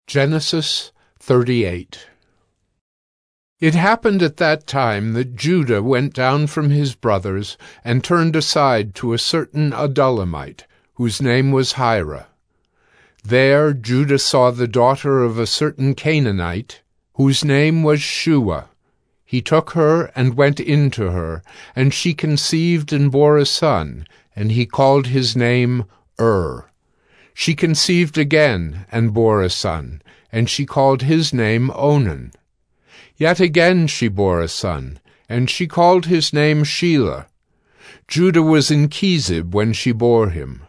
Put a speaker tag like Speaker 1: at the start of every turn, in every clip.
Speaker 1: Genesis 38. It happened at that time that Judah went down from his brothers and turned aside to a certain Adullamite, whose name was Hira. There Judah saw the daughter of a certain Canaanite, whose name was Shua. He took her and went in to her, and she conceived and bore a son, and he called his name She conceived again and bore a son, and she called his name Onan. Yet again she bore a son, and she called his name Shelah. Judah was in Chezib when she bore him.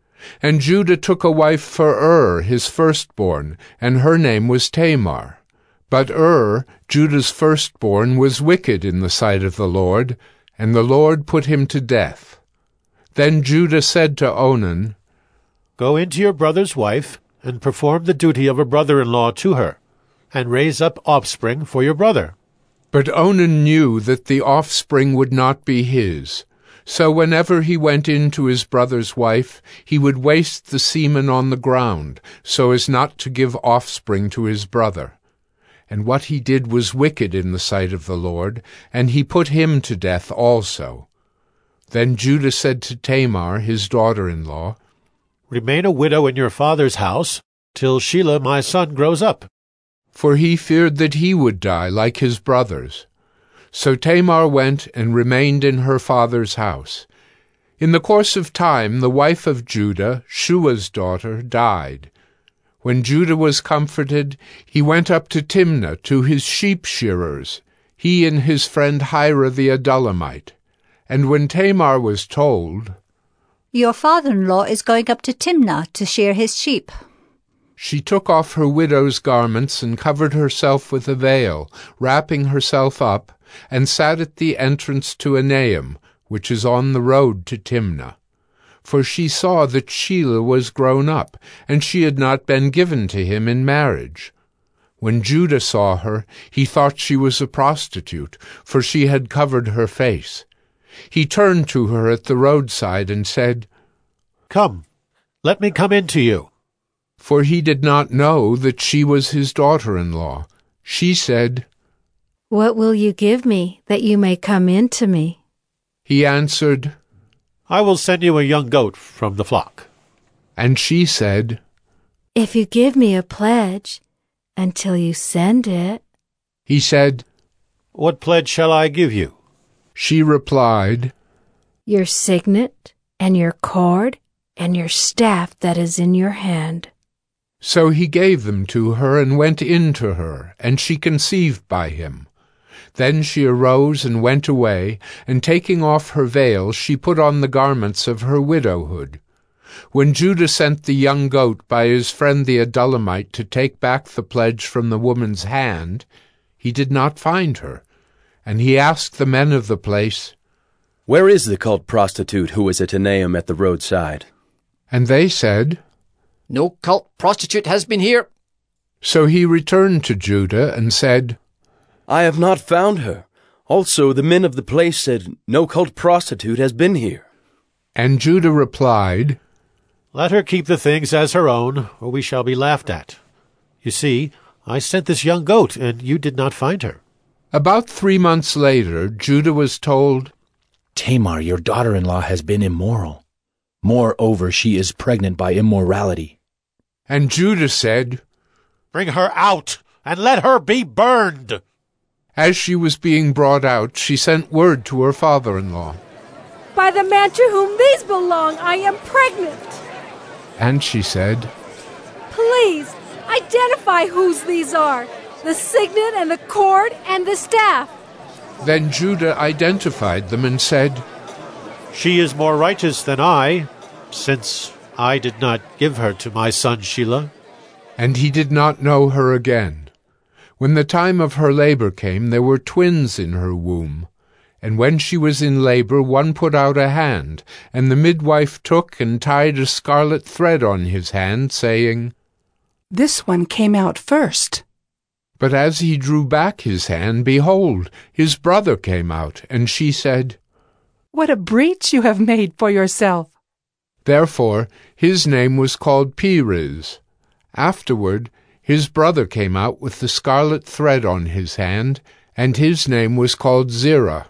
Speaker 1: And Judah took a wife for his firstborn, and her name was Tamar. But Judah's firstborn, was wicked in the sight of the Lord, and the Lord put him to death. Then Judah said to Onan,
Speaker 2: "Go into your brother's wife, and perform the duty of a brother-in-law to her, and raise up offspring for your brother."
Speaker 1: But Onan knew that the offspring would not be his. So whenever he went in to his brother's wife, he would waste the semen on the ground, so as not to give offspring to his brother. And what he did was wicked in the sight of the Lord, and he put him to death also. Then Judah said to Tamar, his daughter-in-law,
Speaker 2: "Remain a widow in your father's house, till Shelah my son grows up."
Speaker 1: For he feared that he would die like his brothers. So Tamar went and remained in her father's house. In the course of time the wife of Judah, Shua's daughter, died. When Judah was comforted, he went up to Timnah to his sheep-shearers, he and his friend Hira the Adullamite. And when Tamar was told,
Speaker 3: "Your father-in-law is going up to Timnah to shear his sheep,"
Speaker 1: she took off her widow's garments and covered herself with a veil, wrapping herself up, and sat at the entrance to Enaim, which is on the road to Timnah. For she saw that Shelah was grown up, and she had not been given to him in marriage. When Judah saw her, he thought she was a prostitute, for she had covered her face. He turned to her at the roadside and said,
Speaker 2: "Come, let me come in to you."
Speaker 1: For he did not know that she was his daughter-in-law. She said,
Speaker 4: "What will you give me that you may come in to me?"
Speaker 1: He answered,
Speaker 2: "I will send you a young goat from the flock."
Speaker 1: And she said,
Speaker 4: "If you give me a pledge until you send it."
Speaker 1: He said,
Speaker 2: "What pledge shall I give you?"
Speaker 1: She replied,
Speaker 4: "Your signet and your cord and your staff that is in your hand."
Speaker 1: So he gave them to her and went in to her, and she conceived by him. Then she arose and went away, and taking off her veil, she put on the garments of her widowhood. When Judah sent the young goat by his friend the Adullamite to take back the pledge from the woman's hand, he did not find her. And he asked the men of the place,
Speaker 5: "Where is the cult prostitute who was at Enaim at the roadside?"
Speaker 1: And they said,
Speaker 6: "No cult prostitute has been here."
Speaker 1: So he returned to Judah and said,
Speaker 5: "I have not found her. Also the men of the place said, 'No cult prostitute has been here.'"
Speaker 1: And Judah replied,
Speaker 2: "Let her keep the things as her own, or we shall be laughed at. You see, I sent this young goat, and you did not find her."
Speaker 1: About 3 months later, Judah was told,
Speaker 7: "Tamar, your daughter-in-law, has been immoral. Moreover, she is pregnant by immorality."
Speaker 1: And Judah said,
Speaker 2: "Bring her out, and let her be burned."
Speaker 1: As she was being brought out, she sent word to her father-in-law.
Speaker 8: "By the man to whom these belong, I am pregnant."
Speaker 1: And she said,
Speaker 8: "Please, identify whose these are, the signet and the cord and the staff."
Speaker 1: Then Judah identified them and said,
Speaker 2: "She is more righteous than I, since I did not give her to my son Shelah."
Speaker 1: And he did not know her again. When the time of her labor came, there were twins in her womb. And when she was in labor, one put out a hand, and the midwife took and tied a scarlet thread on his hand, saying,
Speaker 9: "This one came out first."
Speaker 1: But as he drew back his hand, behold, his brother came out, and she said,
Speaker 9: "What a breach you have made for yourself."
Speaker 1: Therefore his name was called Perez. Afterward His brother came out with the scarlet thread on his hand, and his name was called Zerah.